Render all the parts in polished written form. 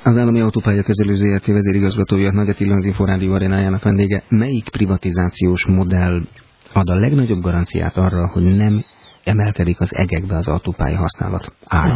Az Állami Autópályakezelő Zrt. Vezérigazgatója, Nagy Attila, az Inforádió arénájának vendége. Melyik privatizációs modell ad a legnagyobb garanciát arra, hogy nem emelkedik az egekbe az autópálya használat ára?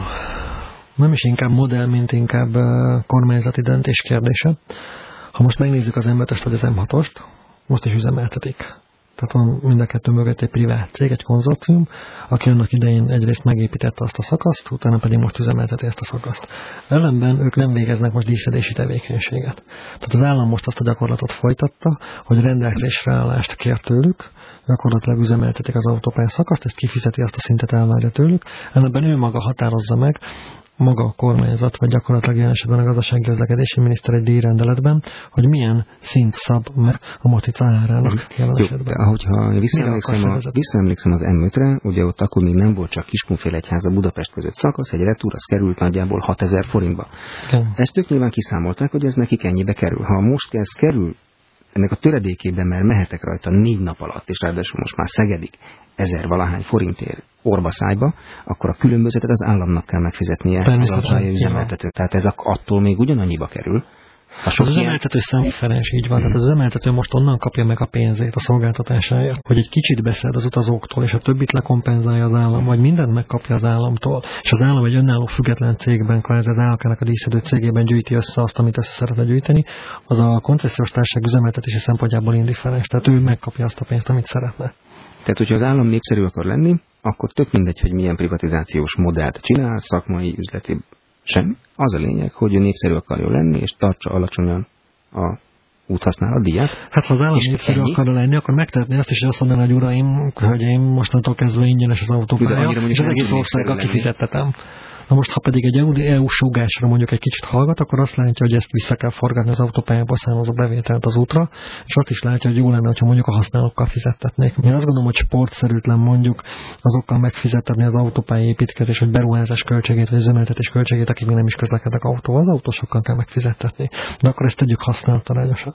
Nem is inkább modell, mint inkább kormányzati döntés kérdése. Ha most megnézzük az M5-öst vagy az M6-ost, most is üzemeltetik. Tehát van mind a kettő mögött egy privát cég, egy konzorcium, aki annak idején egyrészt megépítette azt a szakaszt, utána pedig most üzemelteti ezt a szakaszt. Ellenben ők nem végeznek most díszedési tevékenységet. Tehát az állam most azt a gyakorlatot folytatta, hogy rendelkezésre állást kér tőlük, gyakorlatilag üzemeltetik az autópálya szakaszt, ezt kifizeti, azt a szintet elvárja tőlük, ellenben ő maga határozza meg, maga a kormányzat, vagy gyakorlatilag jelen esetben a gazdasági közlekedési miniszter egy díjrendeleletben, hogy milyen szint szab meg a matrica árának jelen esetben. Hogyha visszaemlékszem az M5-re, ugye ott akkor még nem volt csak Kiskunfélegyháza Budapest között szakasz, egy retúr, az került nagyjából 6000 forintba. Igen. Ezt ők nyilván kiszámolták, hogy ez nekik ennyibe kerül. Ha most ez kerül ennek a töredékében, mert mehetek rajta 4 nap alatt, és ráadásul most már Szegedik 1000 valahány forintért orba-szájba, akkor a különbözetet az államnak kell megfizetnie az autópálya üzemeltetők. Tehát ez attól még ugyanannyiba kerül. Az üzemeltető számszeres, így van. Tehát az üzemeltető most onnan kapja meg a pénzét a szolgáltatásáért, hogy egy kicsit beszed az utazóktól, és a többit lekompenzálja az állam, vagy mindent megkapja az államtól, és az állam egy önálló független cégben, kvázi az államnak a díszedő cégében gyűjti össze azt, amit össze szeretne gyűjteni, az a koncesziós társaság üzemeltetési szempontjából indifferens. Tehát ő megkapja azt a pénzt, amit szeretne. Tehát, hogyha az állam népszerű akar lenni, akkor tök mindegy, hogy milyen privatizációs modellt csinál, szakmai, üzleti, semmi. Az a lényeg, hogy ő népszerű akarjon lenni, és tartsa alacsonyan a úthasználat díját. Hát ha az állam népszerű akar lenni, akkor megtehetné ezt is, hogy azt mondaná, hogy uraim, hölgyeim, mostantól kezdve ingyenes az autópálya, és az egész országgal kifizettetem. Na most, ha pedig egy EU-s rúgásra mondjuk egy kicsit hallgat, akkor azt látja, hogy ezt vissza kell forgatni az autópályából származó bevételt az útra, és azt is látja, hogy jó lenne, hogyha mondjuk a használókkal fizettetnék. Én azt gondolom, hogy sportszerűtlen mondjuk azokkal megfizettetni az autópálya építkezés, vagy beruházás költségét, vagy üzemeltetés költségét, akik még nem is közlekednek autóval. Az autósokkal kell megfizettetni. De akkor ezt tegyük használatarányosan.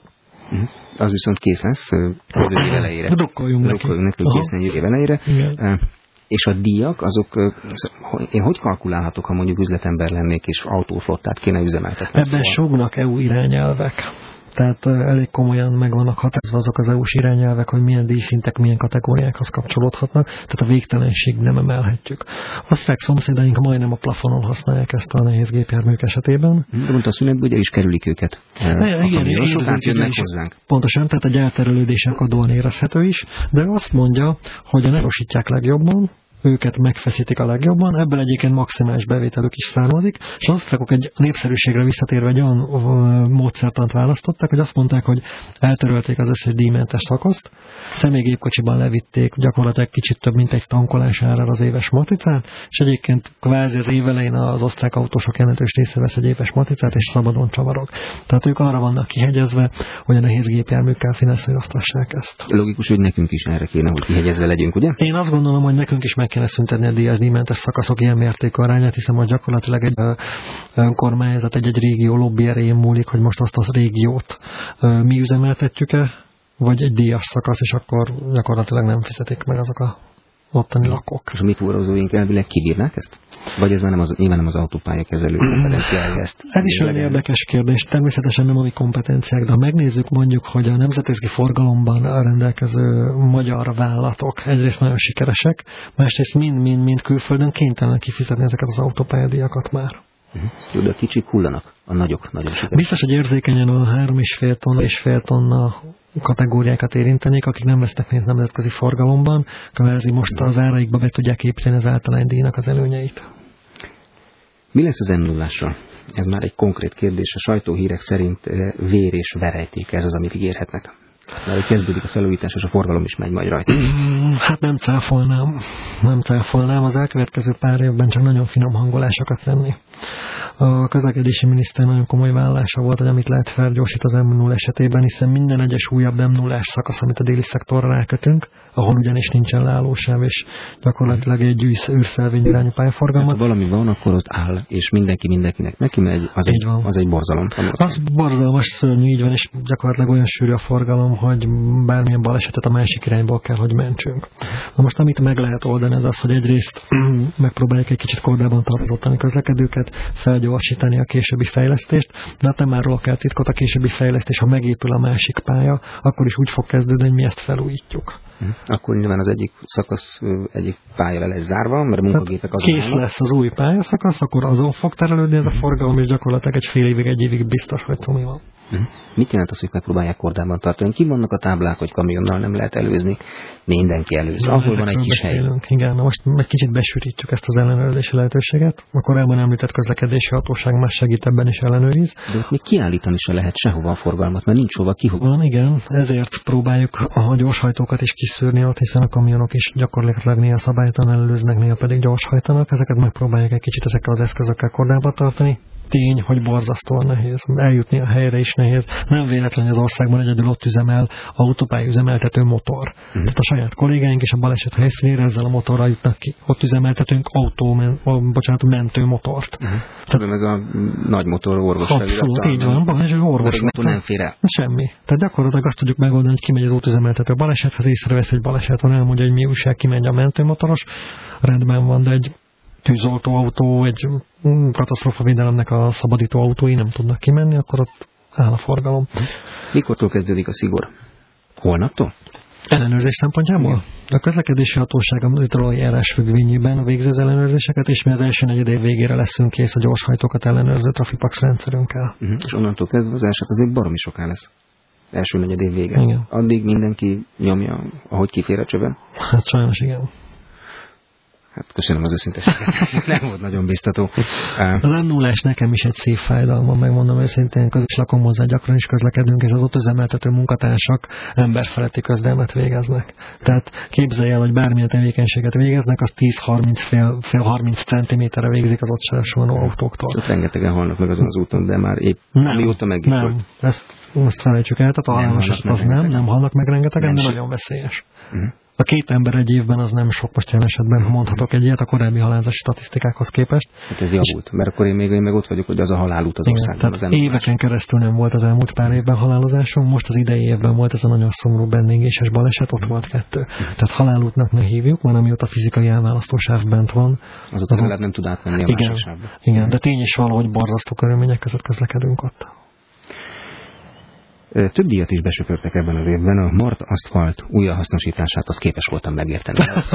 Az viszont kész lesz jövő év elejére. Drukkoljunk neki, kész jövő év elejére. És a díjak, azok, én hogy kalkulálhatok, ha mondjuk üzletember lennék, és autóflottát kéne üzemeltetni? Ebben sognak EU irányelvek. Tehát elég komolyan meg vannak határozva azok az EU-s irányelvek, hogy milyen díjszintek, milyen kategóriákhoz kapcsolódhatnak, tehát a végtelenség nem emelhetjük. Osztrák szomszédaink majdnem a plafonon használják ezt a nehéz gépjárműk esetében. De mondta a szünetben, ugye is kerülik őket. Igen, sokat jönnek hozzánk. Pontosan, tehát a gyárterelődések adóan érezhető is, de azt mondja, hogy a nerosítják legjobban, őket megfeszítik a legjobban, ebből egyébként maximális bevételük is származik, és az osztrákok egy népszerűségre visszatérve egy olyan módszertant választották, hogy azt mondták, hogy eltörölték az összes díjmentes szakaszt, személygépkocsiban levitték gyakorlatilag kicsit több, mint egy tankolás ára az éves matricát, és egyébként kvázi az év elején az osztrák autósok jelentős része vesz egy éves matricát, és szabadon csavarog. Tehát ők arra vannak kihegyezve, hogy a nehéz gépjárműkkel finanszíroztassák ezt. Logikus, hogy nekünk is erre kéne, hogy kihegyezve legyünk, ugye? Én azt gondolom, hogy nekünk is meg kéne szüntetni a díjmentes szakaszok ilyen mértékű arányát, hiszen hogy gyakorlatilag egy önkormányzat, egy régió lobby erején múlik, hogy most azt a régiót mi üzemeltetjük-e, vagy egy díjas szakasz, és akkor gyakorlatilag nem fizetik meg azok a ottani lakók. És a mi fuvarozóink elvileg kibírnák ezt? Vagy ez már nyilván nem az autópályakezelő kompetenciája ezt? Ez is olyan érdekes kérdés. Természetesen nem a mi kompetenciák, de ha megnézzük mondjuk, hogy a nemzetközi forgalomban rendelkező magyar vállalatok egyrészt nagyon sikeresek, másrészt mind külföldön kénytelenek kifizetni ezeket az autópályadíjakat már. Jó, de a kicsik hullanak, a nagyok nagyon sikeresek. Biztos, hogy érzékenyen a 3,5 tonna és fél tonna kategóriákat érintenék, akik nem vesznek néz nemzetközi forgalomban, kvázi most az áraikba be tudják építeni az általánydíjnak az előnyeit. Mi lesz az M0-ással? Ez már egy konkrét kérdés. A sajtóhírek szerint vér és verejték, ez az, amit ígérhetnek. Mert kezdődik a felújítás, és a forgalom is megy majd rajta. Hát nem cáfolnám. Az elkövetkező pár évben csak nagyon finom hangolásokat tenni. A közlekedési miniszter nagyon komoly vállalása volt, hogy amit lehet felgyorsít az M0 esetében, hiszen minden egyes újabb M0-ás szakasz, amit a déli szektorra rákötünk, ahol ugyanis nincsen leállósáv, és gyakorlatilag egy űrszelvény irányú pályaforgalmat. Hát, ha valami van, akkor ott áll, és mindenkinek neki megy, az egy borzalom. Az borzalmas, szörnyű, így van, és gyakorlatilag olyan sűrű a forgalom, hogy bármilyen balesetet a másik irányból kell, hogy mentsünk. Na most, amit meg lehet oldani, az az, hogy egyrészt megpróbáljuk egy kicsit kordában tartani közlekedőket, felgyorsítani felgyorsítani a későbbi fejlesztést, de hát nem árulok el titkot, a későbbi fejlesztés, ha megépül a másik pálya, akkor is úgy fog kezdődni, hogy mi ezt felújítjuk. Akkor nyilván az egyik szakasz, egyik pálya le lesz zárva, mert a munkagépek azon kész lesz az új pályaszakasz, akkor azon fog terelődni ez a forgalom, és gyakorlatilag egy fél évig, egy évig biztos, hogy Tomi van. Mit jelent az, hogy megpróbálják kordában tartani? Ki vannak a táblák, hogy kamionnal nem lehet előzni? Mindenki előz. Ahol van egy kis hely. Igen, most egy kicsit besűrítjük ezt az ellenőrzési lehetőséget. A korábban említett közlekedési hatóság más segít ebben is ellenőriz. De ott még kiállítani se lehet sehova a forgalmat, mert nincs hova kihova. Van, igen, ezért próbáljuk a gyorshajtókat is kiszűrni ott, hiszen a kamionok is gyakorlatilag néha szabálytalan előznek, néha pedig gyorshajtanak. Ezeket megpróbáljuk egy kicsit ezekkel az eszközökkel kordában tartani. Tény, hogy borzasztóan nehéz. Eljutni a helyre is nehéz. Nem véletlen, hogy az országban egyedül ott üzemel autópályaüzemeltető motor. Tehát a saját kollégáink is a baleset helyszínére ezzel a motorral jutnak ki. Ott üzemeltetünk mentő motort. Tehát ez a nagy motor orvosság. Abszolút, így van. Orvos motor nem fér el. Semmi. Tehát gyakorlatilag azt tudjuk megoldani, hogy kimegy az útüzemeltető balesethez, észrevesz egy baleset van, elmondja, hogy mi újság, kimegy a mentőmotoros. Rendben van, de egy tűzoltóautó, egy katasztrófavédelemnek a szabadító autói nem tudnak kimenni, akkor ott áll a forgalom. Mikortól kezdődik a szigor? Holnaptól? Ellenőrzés szempontjából? A közlekedési hatóság a monitorolói járás függvényében végzi az ellenőrzéseket, és mi az első negyedév végére leszünk kész a gyorshajtókat ellenőrző Trafipax rendszerünkkel. És onnantól kezdve az eset azért baromi soká lesz. Első negyedév vége. Igen. Addig mindenki nyomja, ahogy kifér a csövön? Hát sajnos igen. Hát köszönöm az őszinteséget. Nem volt nagyon biztató. Az M0-es nekem is egy szív fájdalma, megmondom őszintén, is lakom hozzá, gyakran is közlekedünk, és az ott üzemeltető munkatársak emberfeletti közdelmet végeznek. Tehát képzelj el, hogy bármilyen tevékenységet végeznek, az 10-30 cm-re végzik az ott sársuló autóktól. Ott rengetegen halnak meg azon az úton, de már épp amióta meg is volt. Ezt felejtsük el, tehát a halálos az nem halnak meg rengetegen, de nagyon veszélyes. A 2 ember egy évben az nem sok, most jelen esetben, ha mondhatok egy ilyet, a korábbi halálozási statisztikákhoz képest. Hát ez javult, mert akkor én meg ott vagyok, hogy az a halálút az országban. Tehát éveken keresztül nem volt az elmúlt pár évben halálozásunk, most az idei évben volt ez a nagyon szomorú bennégéses baleset, ott volt 2. Tehát halálútnak ne hívjuk, mert amióta a fizikai elválasztósáv bent van. Azóta legalább nem tud átmenni a másik sávba. Igen, de tény is valahogy borzasztó körülmények között közlekedünk ott. Több díjat is besöpörtek ebben az évben. A Mart aszfalt újrahasznosítását azt képes voltam megérteni.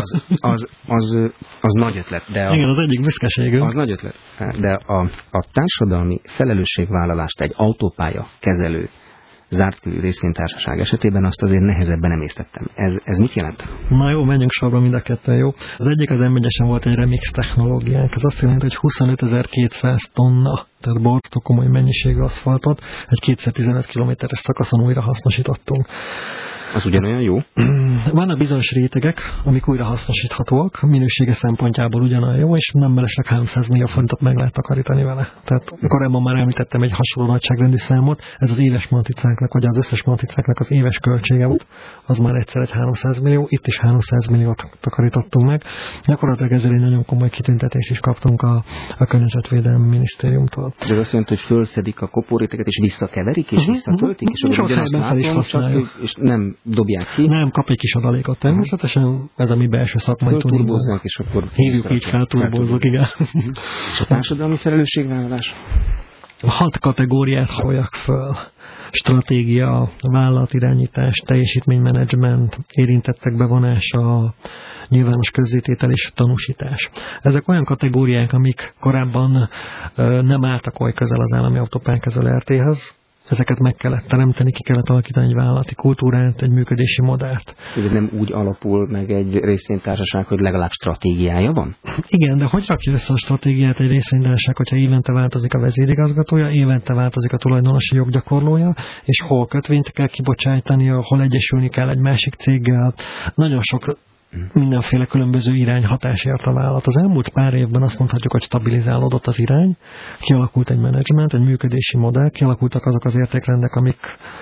Az nagy ötlet. De igen, az egyik büszkeségünk. Az nagy ötlet. De a társadalmi felelősségvállalást egy autópálya kezelő zárt körű részvénytársaság esetében azt azért nehezebben emésztettem. Ez mit jelent? Na jó, menjünk sorba mind a ketten, jó. Az egyik az M1-esen volt egy remix technológiánk. Ez azt jelenti, hogy 25.200 tonna, tehát borzasztó komoly mennyiségű aszfaltot egy 215 kilométeres szakaszon újra hasznosítottunk. Az ugyanolyan jó? Vannak bizonyos rétegek, amik újra hasznosíthatóak, minősége szempontjából ugyanolyan jó, és nem mellesleg 300 millió forintot meg lehet takarítani vele. Tehát korábban már említettem egy hasonló nagyságrendű számot, ez az éves matricáknak, vagy az összes matricáknak az éves költsége volt, az már egyszer egy 300 millió, itt is 300 milliót takarítottunk meg. Gyakorlatilag ezzel egy nagyon komoly kitüntetést is kaptunk a Környezetvédelmi Minisztériumtól. De az azt jelenti, hogy fölszedik a koporréteget, és visszakeverik, és visszatöltik, és ugyanazt látom, csak, és nem dobják ki. Nem, kap egy kis adalékot természetesen, ez a mi belső szakmai tudunk. És akkor hívjuk így, felturbozzuk, igen. És a társadalmi felelősségvállalás? 6 kategóriát holjak föl. Stratégia, vállalatirányítás, teljesítménymenedzsment, érintettek bevonása, nyilvános közzététel és tanúsítás. Ezek olyan kategóriák, amik korábban nem álltak oly közel az állami autópályákezelő RT-hez. Ezeket meg kellett teremteni, ki kellett alakítani egy vállalati kultúrát, egy működési modellt. Ugye nem úgy alapul meg egy részvénytársaság, hogy legalább stratégiája van? Igen, de hogy rakja össze a stratégiát egy részvénytársaság, hogyha évente változik a vezérigazgatója, évente változik a tulajdonosi joggyakorlója, és hol kötvényt kell kibocsájtani, hol egyesülni kell egy másik céggel. Nagyon sok mindenféle különböző irányhatás ért a vállalat. Az elmúlt pár évben azt mondhatjuk, hogy stabilizálódott az irány, kialakult egy menedzsment, egy működési modell, kialakultak azok az értékrendek, amik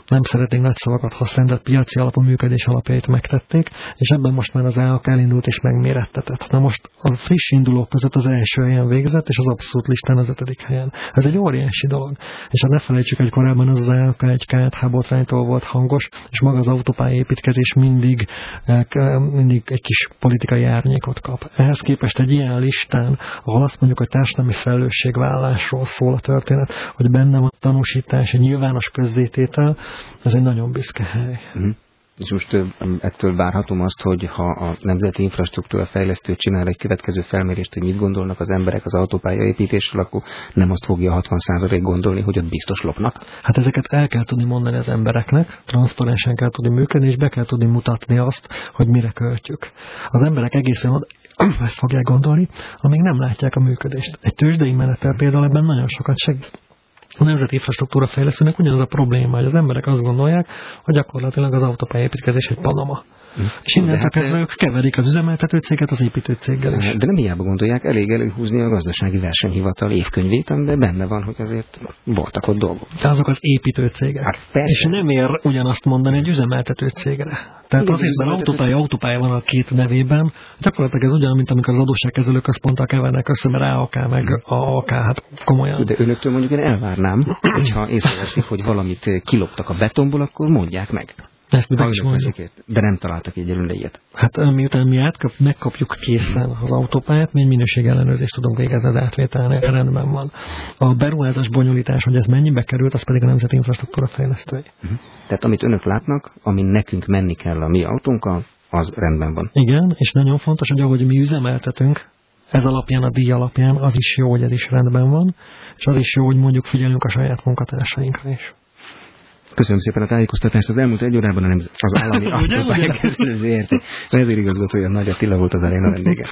nem szeretnénk nagy szavakat használni, de a piaci alapú működés alapjait megtették, és ebben most már az EAK elindult és megmérettetett. Na most a friss indulók között az első helyen végzett, és az abszolút listán az 5. helyen. Ez egy óriási dolog. És hát ne felejtsük, hogy korábban az EAK egy KTH botránytól volt hangos, és maga az autópályaépítkezés mindig egy kis politikai árnyékot kap. Ehhez képest egy ilyen listán, ahol azt mondjuk, hogy társadalmi felelősségvállalásról szól a történet, hogy benne van tanúsítás, egy nyilvános közzététel, ez egy nagyon büszke hely. És most ettől várhatom azt, hogy ha a Nemzeti Infrastruktúra Fejlesztő csinál egy következő felmérést, hogy mit gondolnak az emberek az autópályaépítésről, akkor nem azt fogja 60% gondolni, hogy ott biztos lopnak? Hát ezeket el kell tudni mondani az embereknek, transzparensen kell tudni működni, és be kell tudni mutatni azt, hogy mire költjük. Az emberek egészen ezt fogják gondolni, amíg nem látják a működést. Egy tőzsdei menetel például ebben nagyon sokat segít. A Nemzeti Infrastruktúra Fejlesztőnek ugyanaz a probléma, hogy az emberek azt gondolják, hogy gyakorlatilag az autópályaépítkezés egy Panama. És innentől kezdve ők keverik az üzemeltető céget az építő céggel is. De nem hiába gondolják, elég előhúzni a Gazdasági Versenyhivatal évkönyvét, amiben benne van, hogy azért voltak ott dolgok. De azok az építő cégek. Hát és nem ér ugyanazt mondani egy üzemeltető cégre. Tehát azért, mert autópálya van a két nevében, gyakorlatilag ez ugyan, mint amikor az adósságkezelőközponttal kevernek össze, mert AAK meg AAK, hát komolyan. De önöktől mondjuk én elvárnám, hogyha észreveszik, hogy valamit kiloptak a betonból, akkor mondják meg. Ezt mi is mondjuk. De nem találtak egyelőre ilyet. Hát miután mi megkapjuk készen az autópályát, mi egy minőségellenőrzést tudunk végezni az átvételnél, rendben van. A beruházás bonyolítás, hogy ez mennyibe került, az pedig a Nemzeti Infrastruktúra Fejlesztői. Tehát amit önök látnak, amin nekünk menni kell a mi autónkkal, az rendben van. Igen, és nagyon fontos, hogy ahogy mi üzemeltetünk, ez alapján, a díj alapján, az is jó, hogy ez is rendben van, és az is jó, hogy mondjuk figyelünk a saját munkatársainkra is. Köszönöm szépen a tájékoztatást. Az elmúlt egy órában az állami autópályakezelő ZRT vezérigazgatója Nagy Attila volt az aréna vendége.